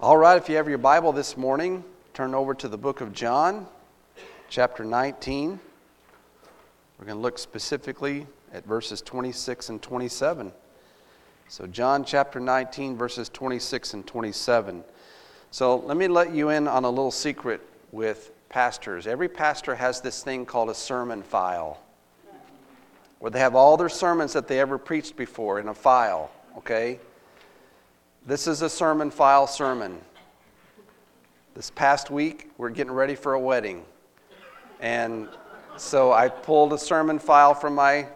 All right, if you have your Bible this morning, turn over to the book of John, chapter 19. We're going to look specifically at verses 26 and 27. So John chapter 19, verses 26 and 27. So let me let you in on a little secret with pastors. Every pastor has this thing called a sermon file, where they have all their sermons that they ever preached before in a file, okay? This is a sermon file sermon. This past week, we're getting ready for a wedding. And so I pulled a sermon from my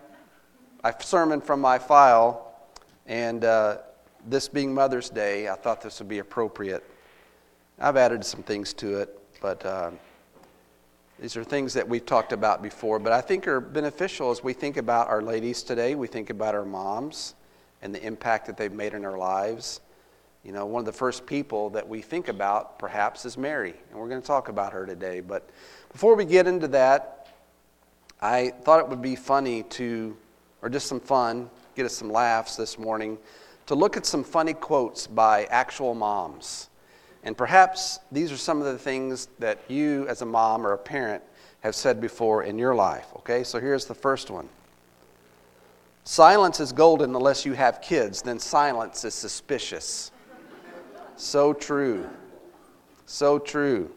file, and this being Mother's Day, I thought this would be appropriate. I've added some things to it, but these are things that we've talked about before, but I think are beneficial as we think about our ladies today. We think about our moms and the impact that they've made in our lives. You know, one of the first people that we think about, perhaps, is Mary, and we're going to talk about her today. But before we get into that, I thought it would be funny or just some fun, get us some laughs this morning, to look at some funny quotes by actual moms. And perhaps these are some of the things that you, as a mom or a parent, have said before in your life. Okay, so here's the first one. Silence is golden unless you have kids, then silence is suspicious. So true. So true.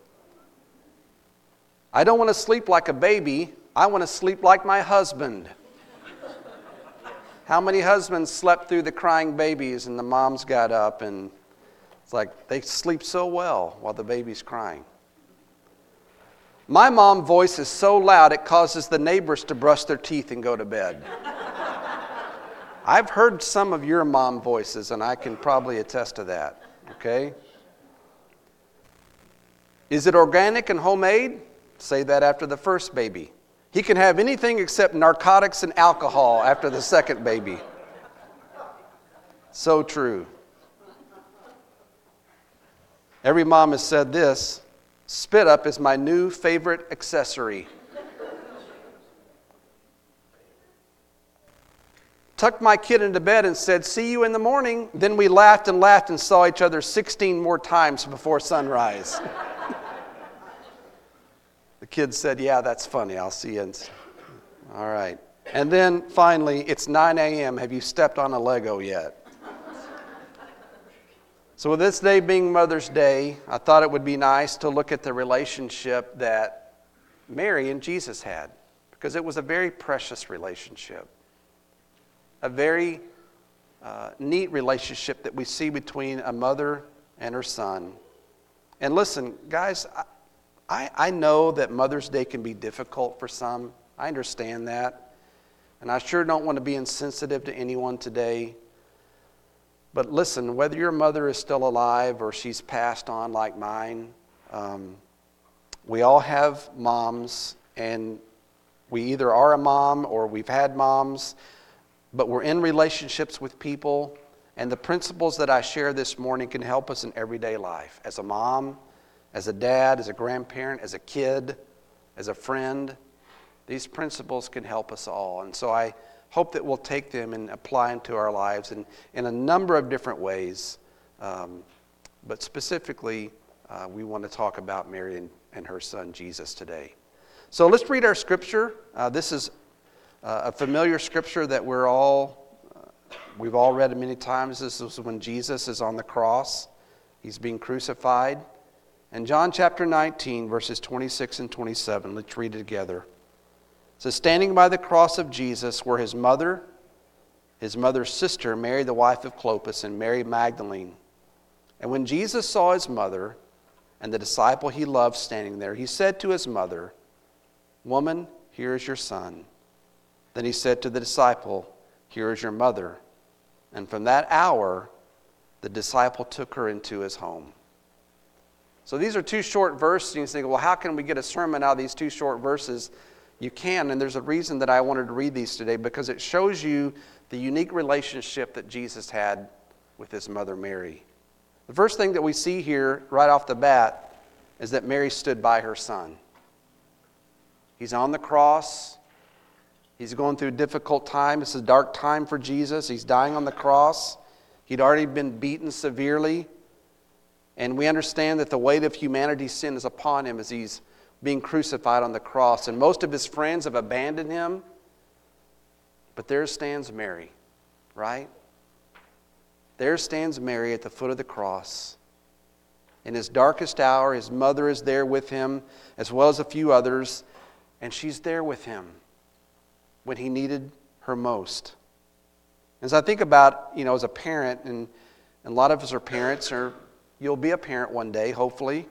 I don't want to sleep like a baby. I want to sleep like my husband. How many husbands slept through the crying babies and the moms got up and it's like they sleep so well while the baby's crying? My mom voice is so loud it causes the neighbors to brush their teeth and go to bed. I've heard some of your mom voices and I can probably attest to that. Okay? Is it organic and homemade? Say that after the first baby. He can have anything except narcotics and alcohol after the second baby. So true. Every mom has said this: spit up is my new favorite accessory. Tucked my kid into bed and said, "See you in the morning." Then we laughed and saw each other 16 more times before sunrise. The kid said, "Yeah, that's funny. I'll see you." All right. And then finally, it's 9 a.m. Have you stepped on a Lego yet? So with this day being Mother's Day, I thought it would be nice to look at the relationship that Mary and Jesus had, because it was a very precious relationship. A very neat relationship that we see between a mother and her son. And listen, guys, I know that Mother's Day can be difficult for some. I understand that. And I sure don't want to be insensitive to anyone today. But listen, whether your mother is still alive or she's passed on like mine, we all have moms, and we either are a mom or we've had moms. But we're in relationships with people, and the principles that I share this morning can help us in everyday life. As a mom, as a dad, as a grandparent, as a kid, as a friend, these principles can help us all. And so I hope that we'll take them and apply them to our lives in a number of different ways. But specifically, we want to talk about Mary and her son Jesus today. So let's read our scripture. This is a familiar scripture that we've all read it many times. This is when Jesus is on the cross. He's being crucified. And John chapter 19, verses 26 and 27, let's read it together. It says, standing by the cross of Jesus were his mother's sister, Mary the wife of Clopas, and Mary Magdalene. And when Jesus saw his mother and the disciple he loved standing there, he said to his mother, "Woman, here is your son." Then he said to the disciple, "Here is your mother." And from that hour, the disciple took her into his home. So these are two short verses. You think, well, how can we get a sermon out of these two short verses? You can, and there's a reason that I wanted to read these today, because it shows you the unique relationship that Jesus had with his mother Mary. The first thing that we see here right off the bat is that Mary stood by her son. He's on the cross. He's going through a difficult time. It's a dark time for Jesus. He's dying on the cross. He'd already been beaten severely. And we understand that the weight of humanity's sin is upon him as he's being crucified on the cross. And most of his friends have abandoned him. But there stands Mary, right? There stands Mary at the foot of the cross. In his darkest hour, his mother is there with him, as well as a few others. And she's there with him when he needed her most. As I think about, as a parent, and a lot of us are parents, or you'll be a parent one day, hopefully.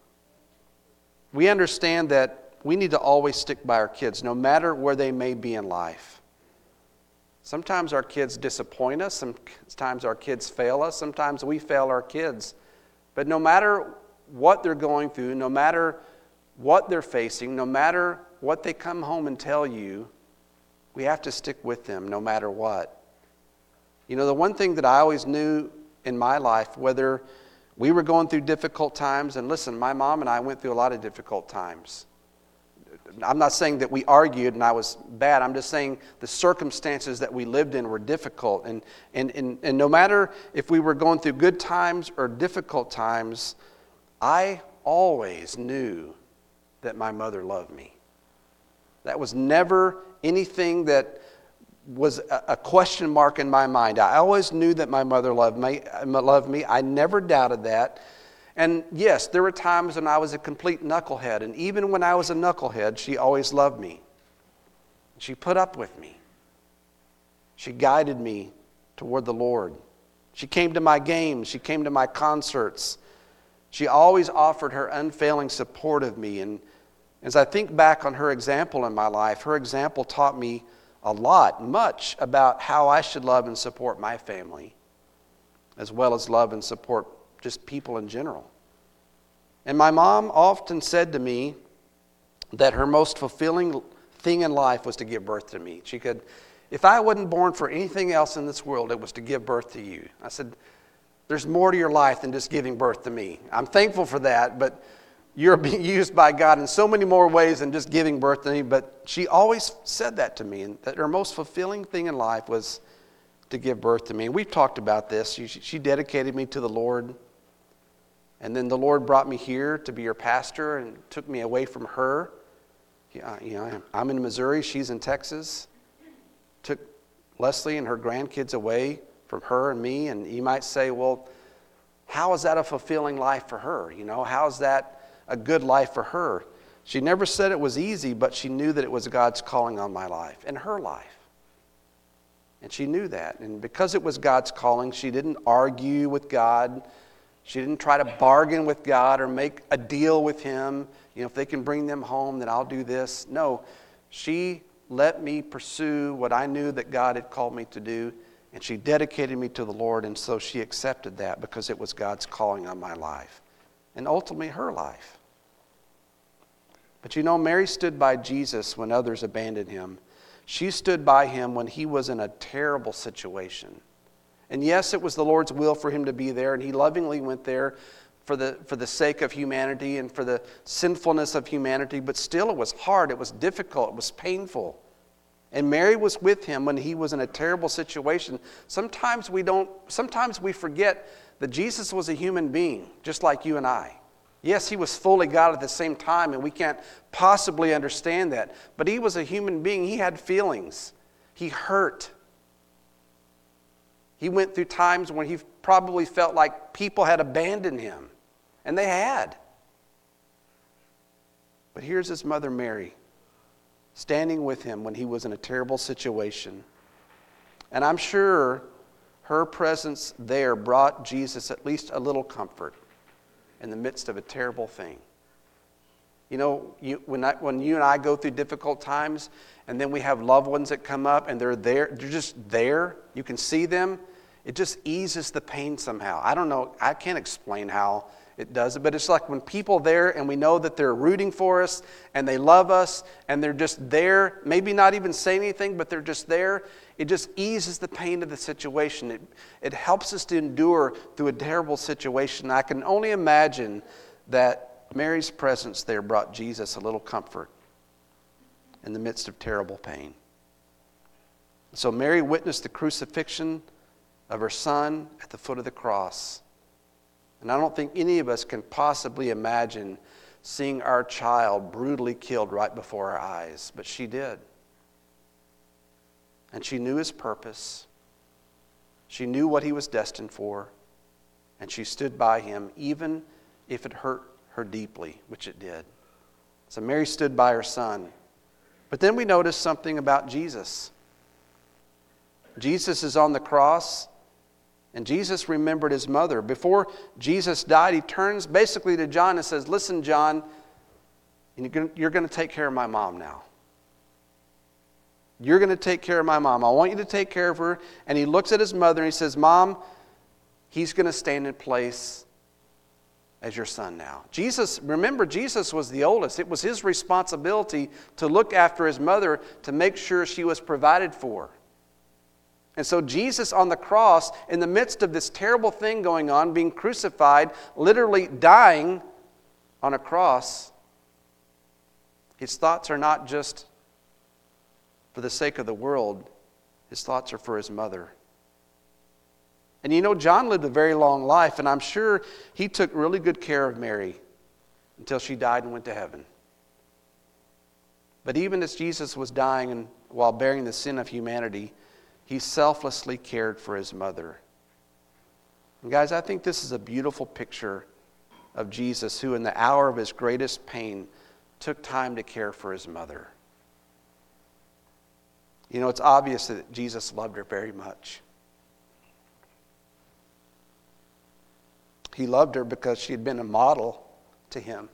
We understand that we need to always stick by our kids, no matter where they may be in life. Sometimes our kids disappoint us. Sometimes our kids fail us. Sometimes we fail our kids. But no matter what they're going through, no matter what they're facing, no matter what they come home and tell you, we have to stick with them no matter what. The one thing that I always knew in my life, whether we were going through difficult times, and listen, my mom and I went through a lot of difficult times. I'm not saying that we argued and I was bad. I'm just saying the circumstances that we lived in were difficult. And no matter if we were going through good times or difficult times, I always knew that my mother loved me. That was never anything that was a question mark in my mind. I always knew that my mother loved me. I never doubted that. And yes, there were times when I was a complete knucklehead. And even when I was a knucklehead, she always loved me. She put up with me. She guided me toward the Lord. She came to my games. She came to my concerts. She always offered her unfailing support of me. And as I think back on her example in my life, her example taught me much about how I should love and support my family, as well as love and support just people in general. And my mom often said to me that her most fulfilling thing in life was to give birth to me. She could, if I wasn't born for anything else in this world, it was to give birth to you. I said, there's more to your life than just giving birth to me. I'm thankful for that, but you're being used by God in so many more ways than just giving birth to me. But she always said that to me, and that her most fulfilling thing in life was to give birth to me. And we've talked about this. She dedicated me to the Lord. And then the Lord brought me here to be your pastor and took me away from her. I'm in Missouri, she's in Texas. Took Leslie and her grandkids away from her and me. And you might say, well, how is that a fulfilling life for her? How is that a good life for her? She never said it was easy, but she knew that it was God's calling on my life and her life. And she knew that. And because it was God's calling, she didn't argue with God. She didn't try to bargain with God or make a deal with him. If they can bring them home, then I'll do this. No, she let me pursue what I knew that God had called me to do. And she dedicated me to the Lord. And so she accepted that because it was God's calling on my life. And ultimately her life. But Mary stood by Jesus when others abandoned him. She stood by him when he was in a terrible situation. And yes, it was the Lord's will for him to be there, and he lovingly went there for the sake of humanity and for the sinfulness of humanity, but still it was hard, it was difficult, it was painful. And Mary was with him when he was in a terrible situation. Sometimes we forget that Jesus was a human being, just like you and I. Yes, he was fully God at the same time, and we can't possibly understand that. But he was a human being. He had feelings. He hurt. He went through times when he probably felt like people had abandoned him. And they had. But here's his mother Mary, standing with him when he was in a terrible situation. And I'm sure her presence there brought Jesus at least a little comfort in the midst of a terrible thing. When you and I go through difficult times, and then we have loved ones that come up, and they're just there, you can see them, it just eases the pain somehow. I don't know, I can't explain how it does it, but it's like when people are there and we know that they're rooting for us, and they love us, and they're just there, maybe not even saying anything, but they're just there, it just eases the pain of the situation. It helps us to endure through a terrible situation. I can only imagine that Mary's presence there brought Jesus a little comfort in the midst of terrible pain. So Mary witnessed the crucifixion of her son at the foot of the cross. And I don't think any of us can possibly imagine seeing our child brutally killed right before our eyes. But she did. And she knew his purpose. She knew what he was destined for. And she stood by him even if it hurt her deeply, which it did. So Mary stood by her son. But then we notice something about Jesus. Jesus is on the cross, and Jesus remembered his mother. Before Jesus died, he turns basically to John and says, listen, John, you're going to take care of my mom now. You're going to take care of my mom. I want you to take care of her. And he looks at his mother and he says, Mom, he's going to stand in place as your son now. Remember, Jesus was the oldest. It was his responsibility to look after his mother, to make sure she was provided for. And so Jesus on the cross, in the midst of this terrible thing going on, being crucified, literally dying on a cross, his thoughts are not just for the sake of the world. His thoughts are for his mother. And you know, John lived a very long life, and I'm sure he took really good care of Mary until she died and went to heaven. But even as Jesus was dying and while bearing the sin of humanity, he selflessly cared for his mother. And guys, I think this is a beautiful picture of Jesus who in the hour of his greatest pain took time to care for his mother. You know, it's obvious that Jesus loved her very much. He loved her because she had been a model to him.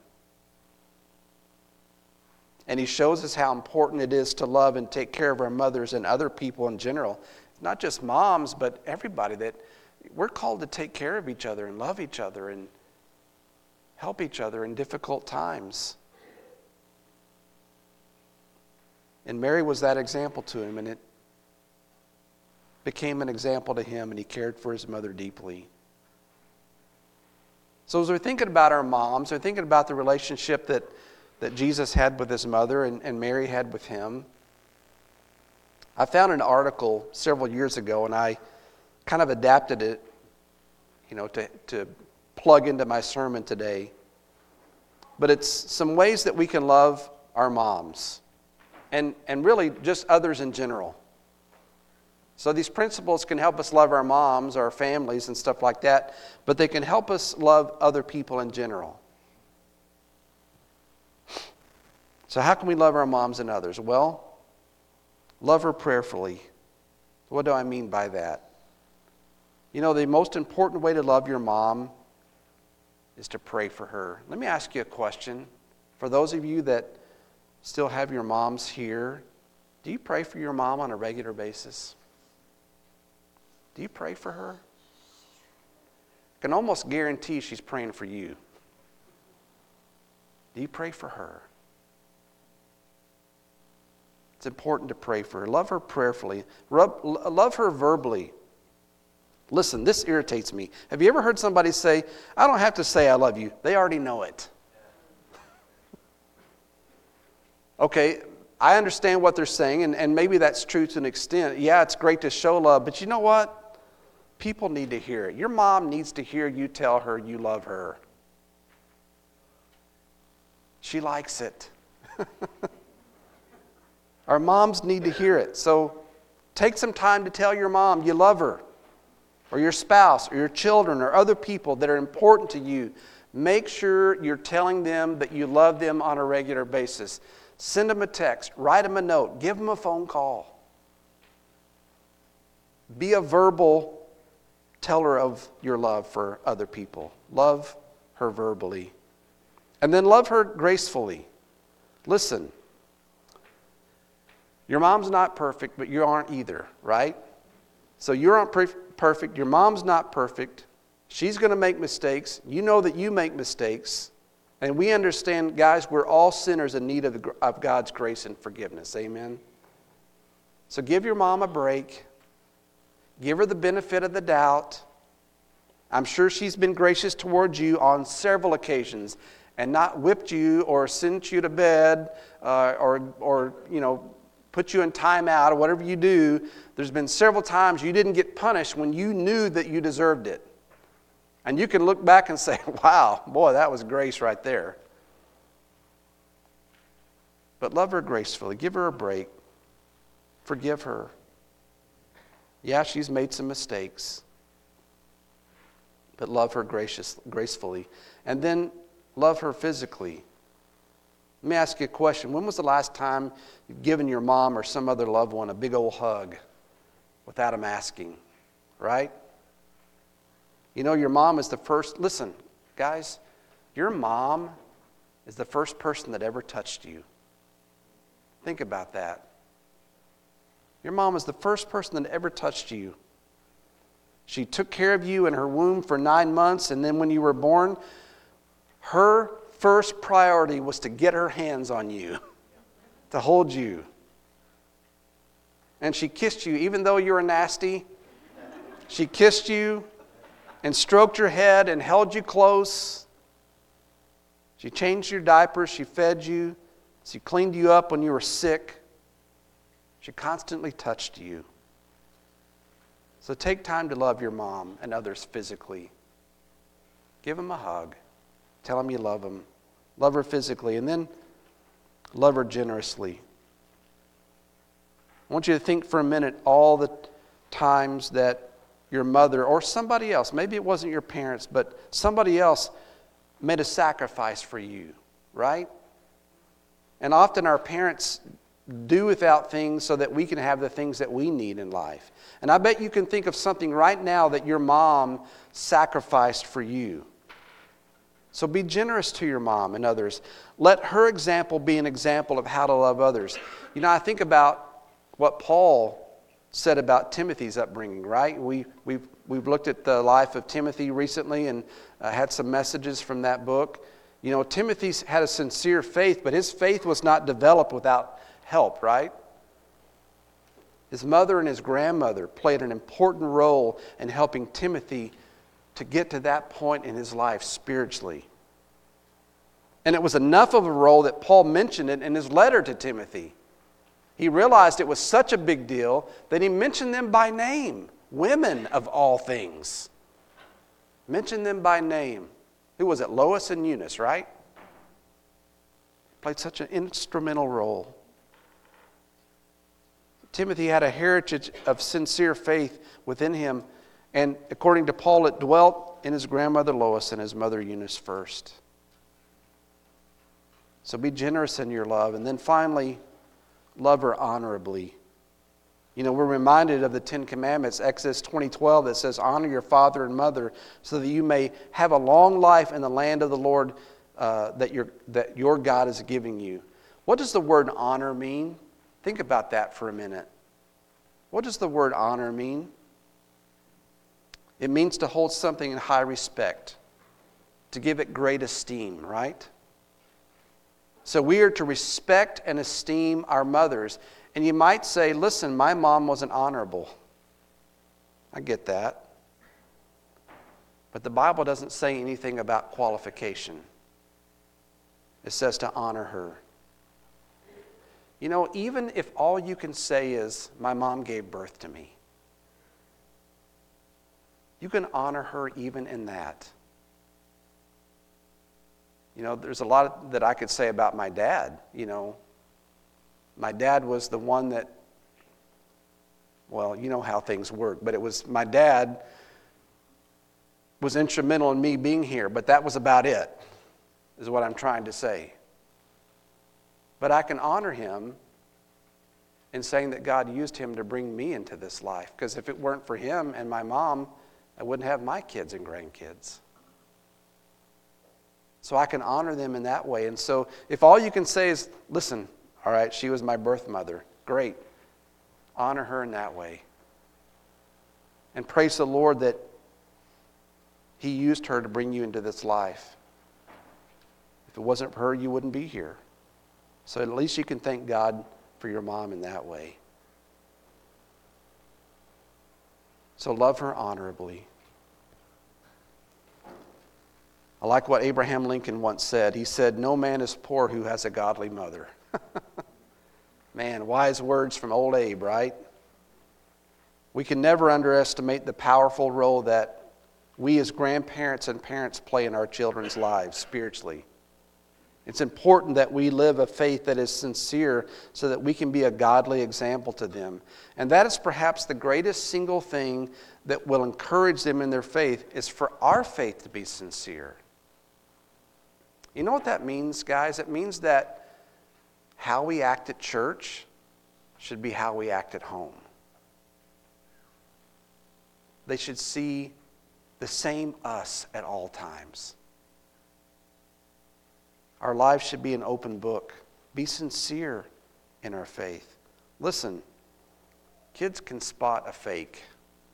And he shows us how important it is to love and take care of our mothers and other people in general. Not just moms, but everybody. That we're called to take care of each other and love each other and help each other in difficult times. And Mary was that example to him, and it became an example to him, and he cared for his mother deeply. So as we're thinking about our moms, we're thinking about the relationship that Jesus had with his mother and Mary had with him. I found an article several years ago, and I kind of adapted it, to plug into my sermon today. But it's some ways that we can love our moms and really just others in general. So these principles can help us love our moms, our families, and stuff like that, but they can help us love other people in general. So how can we love our moms and others? Well, love her prayerfully. What do I mean by that? You know, the most important way to love your mom is to pray for her. Let me ask you a question. For those of you that still have your moms here, do you pray for your mom on a regular basis? Do you pray for her? I can almost guarantee she's praying for you. Do you pray for her? It's important to pray for her. Love her prayerfully. Love her verbally. Listen, this irritates me. Have you ever heard somebody say, I don't have to say I love you. They already know it. Okay, I understand what they're saying, and maybe that's true to an extent. Yeah, it's great to show love, but you know what? People need to hear it. Your mom needs to hear you tell her you love her. She likes it. Our moms need to hear it. So take some time to tell your mom you love her, or your spouse, or your children, or other people that are important to you. Make sure you're telling them that you love them on a regular basis. Send them a text, write them a note, give them a phone call. Be a verbal teller of your love for other people. Love her verbally. And then love her gracefully. Listen, your mom's not perfect, but you aren't either, right? So you aren't perfect. Your mom's not perfect. She's going to make mistakes. You know that you make mistakes. And we understand, guys, we're all sinners in need of God's grace and forgiveness. Amen? So give your mom a break. Give her the benefit of the doubt. I'm sure she's been gracious towards you on several occasions and not whipped you or sent you to bed or put you in timeout or whatever you do. There's been several times you didn't get punished when you knew that you deserved it. And you can look back and say, wow, boy, that was grace right there. But love her gracefully. Give her a break. Forgive her. Yeah, she's made some mistakes. But love her gracefully. And then love her physically. Let me ask you a question. When was the last time you've given your mom or some other loved one a big old hug without them asking? Right? You know, your mom is the first. Listen, guys, your mom is the first person that ever touched you. Think about that. Your mom is the first person that ever touched you. She took care of you in her womb for 9 months, and then when you were born, her first priority was to get her hands on you, to hold you. And she kissed you, even though you were nasty. She kissed you and stroked your head and held you close. She changed your diapers, she fed you, she cleaned you up when you were sick. She constantly touched you. So take time to love your mom and others physically. Give them a hug. Tell them you love them. Love her physically, and then love her generously. I want you to think for a minute all the times that your mother or somebody else, maybe it wasn't your parents, but somebody else made a sacrifice for you, right? And often our parents do without things so that we can have the things that we need in life. And I bet you can think of something right now that your mom sacrificed for you. So be generous to your mom and others. Let her example be an example of how to love others. You know, I think about what Paul said about Timothy's upbringing, right? We've looked at the life of Timothy recently and had some messages from that book. You know, Timothy had a sincere faith, but his faith was not developed without help, right? His mother and his grandmother played an important role in helping Timothy to get to that point in his life spiritually. And it was enough of a role that Paul mentioned it in his letter to Timothy. He realized it was such a big deal that he mentioned them by name. Women of all things. Mentioned them by name. Who was it? Lois and Eunice, right? Played such an instrumental role. Timothy had a heritage of sincere faith within him, and according to Paul, it dwelt in his grandmother Lois and his mother Eunice first. So be generous in your love, and then finally, love her honorably. You know, we're reminded of the Ten Commandments, Exodus 20:12, that says, honor your father and mother so that you may have a long life in the land of the Lord that your God is giving you. What does the word honor mean? Think about that for a minute. What does the word honor mean? It means to hold something in high respect, to give it great esteem, right? So we are to respect and esteem our mothers. And you might say, listen, my mom wasn't honorable. I get that. But the Bible doesn't say anything about qualification. It says to honor her. You know, even if all you can say is, my mom gave birth to me, you can honor her even in that. You know, there's a lot that I could say about my dad. You know, my dad was the one that, well, you know how things work, but it was my dad was instrumental in me being here, but that was about it, is what I'm trying to say. But I can honor him in saying that God used him to bring me into this life, because if it weren't for him and my mom, I wouldn't have my kids and grandkids. So I can honor them in that way. And so if all you can say is, listen, all right, she was my birth mother. Great. Honor her in that way. And praise the Lord that He used her to bring you into this life. If it wasn't for her, you wouldn't be here. So at least you can thank God for your mom in that way. So love her honorably. I like what Abraham Lincoln once said. He said, no man is poor who has a godly mother. Man, wise words from old Abe, right? We can never underestimate the powerful role that we as grandparents and parents play in our children's lives spiritually. It's important that we live a faith that is sincere so that we can be a godly example to them. And that is perhaps the greatest single thing that will encourage them in their faith, is for our faith to be sincere. You know what that means, guys? It means that how we act at church should be how we act at home. They should see the same us at all times. Our lives should be an open book. Be sincere in our faith. Listen, kids can spot a fake.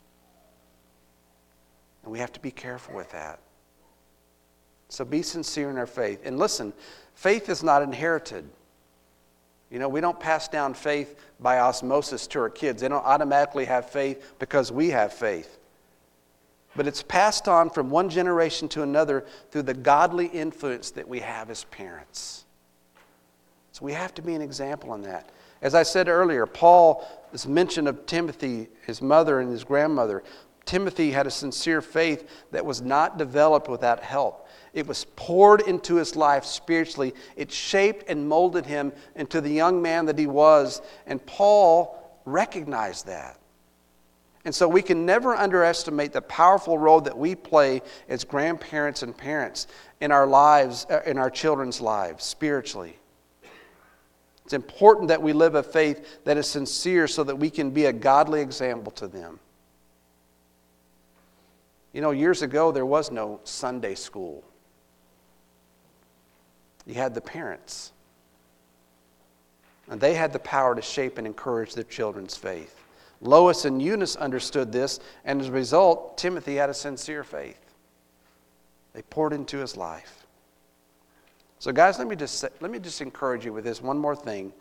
And we have to be careful with that. So be sincere in our faith. And listen, faith is not inherited. You know, we don't pass down faith by osmosis to our kids. They don't automatically have faith because we have faith. But it's passed on from one generation to another through the godly influence that we have as parents. So we have to be an example in that. As I said earlier, Paul's mention of Timothy, his mother and his grandmother. Timothy had a sincere faith that was not developed without help. It was poured into his life spiritually. It shaped and molded him into the young man that he was. And Paul recognized that. And so we can never underestimate the powerful role that we play as grandparents and parents in our lives, in our children's lives, spiritually. It's important that we live a faith that is sincere so that we can be a godly example to them. You know, years ago there was no Sunday school. You had the parents. And they had the power to shape and encourage their children's faith. Lois and Eunice understood this, and as a result, Timothy had a sincere faith. They poured into his life. So guys, let me just encourage you with this one more thing.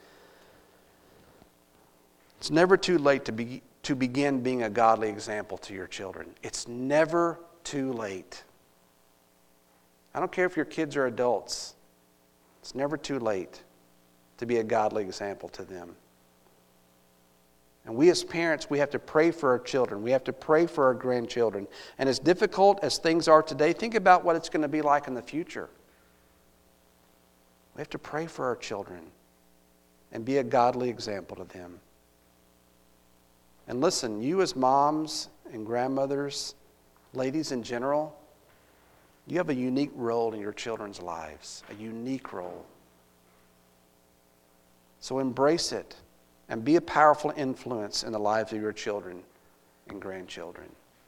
It's never too late to begin being a godly example to your children. It's never too late. I don't care if your kids are adults. It's never too late to be a godly example to them. And we as parents, we have to pray for our children. We have to pray for our grandchildren. And as difficult as things are today, think about what it's going to be like in the future. We have to pray for our children and be a godly example to them. And listen, you as moms and grandmothers, ladies in general, you have a unique role in your children's lives, a unique role. So embrace it. And be a powerful influence in the lives of your children and grandchildren.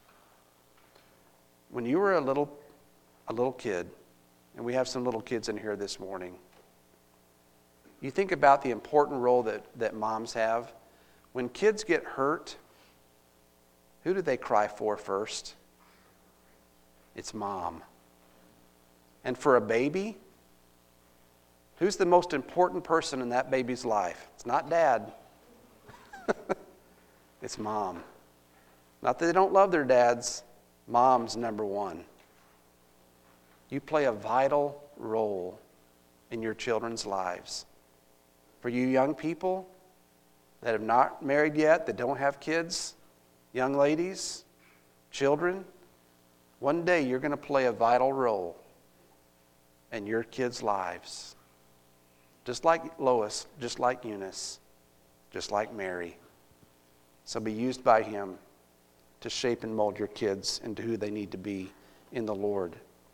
When you were a little kid, and we have some little kids in here this morning, you think about the important role that moms have. When kids get hurt, who do they cry for first? It's mom. And for a baby, who's the most important person in that baby's life? It's not dad. It's mom. Not that they don't love their dads. Mom's number one. You play a vital role in your children's lives. For you young people that have not married yet, that don't have kids, young ladies, children, one day you're going to play a vital role in your kids' lives. Just like Lois, just like Eunice, just like Mary. So be used by him to shape and mold your kids into who they need to be in the Lord.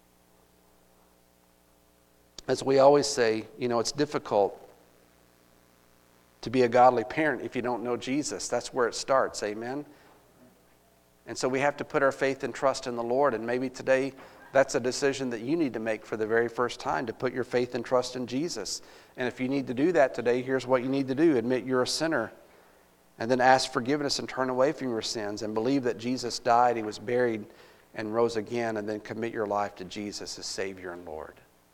As we always say, you know, it's difficult to be a godly parent if you don't know Jesus. That's where it starts, amen? And so we have to put our faith and trust in the Lord. And maybe today that's a decision that you need to make for the very first time, to put your faith and trust in Jesus. And if you need to do that today, here's what you need to do. Admit you're a sinner. And then ask forgiveness and turn away from your sins and believe that Jesus died, he was buried, and rose again, and then commit your life to Jesus as Savior and Lord.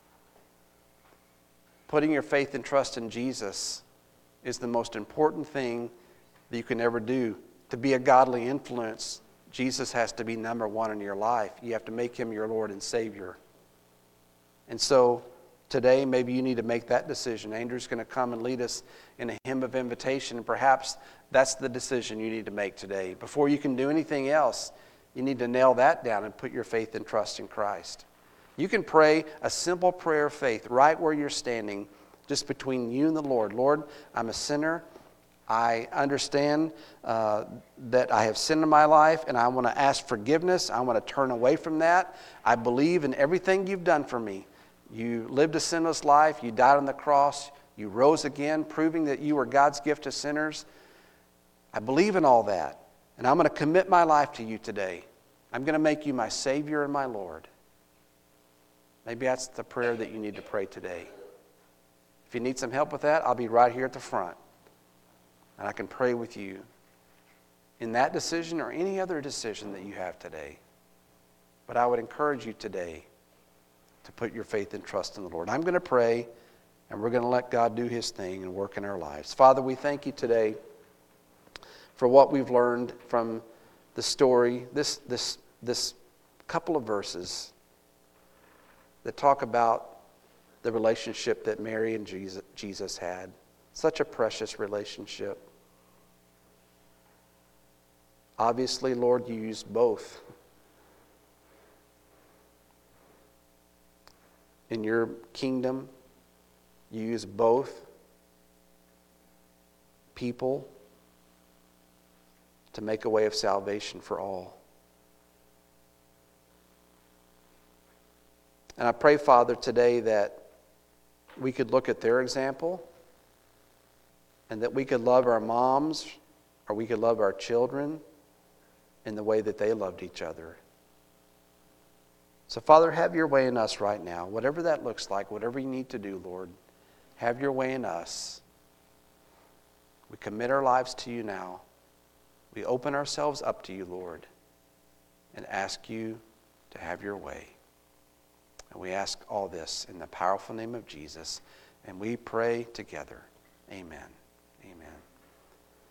Putting your faith and trust in Jesus is the most important thing that you can ever do. To be a godly influence, Jesus has to be number one in your life. You have to make him your Lord and Savior. And so today, maybe you need to make that decision. Andrew's going to come and lead us in a hymn of invitation, and perhaps that's the decision you need to make today. Before you can do anything else, You need to nail that down and put your faith and trust in Christ. You can pray a simple prayer of faith right where you're standing, just between you and the Lord. Lord, I'm a sinner. I understand that I have sinned in my life, and I want to ask forgiveness. I want to turn away from that. I believe in everything you've done for me. You lived a sinless life. You died on the cross. You rose again, proving that you were God's gift to sinners. I believe in all that, and I'm going to commit my life to you today. I'm going to make you my Savior and my Lord. Maybe that's the prayer that you need to pray today. If you need some help with that, I'll be right here at the front. And I can pray with you in that decision or any other decision that you have today. But I would encourage you today to put your faith and trust in the Lord. I'm going to pray, and we're going to let God do His thing and work in our lives. Father, we thank you today for what we've learned from the story, this couple of verses that talk about the relationship that Mary and Jesus had. Such a precious relationship. Obviously, Lord, you used both. In your kingdom, you use both people to make a way of salvation for all. And I pray, Father, today that we could look at their example and that we could love our moms or we could love our children in the way that they loved each other. So, Father, have your way in us right now. Whatever that looks like, whatever you need to do, Lord, have your way in us. We commit our lives to you now. We open ourselves up to you, Lord, and ask you to have your way. And we ask all this in the powerful name of Jesus. And we pray together. Amen.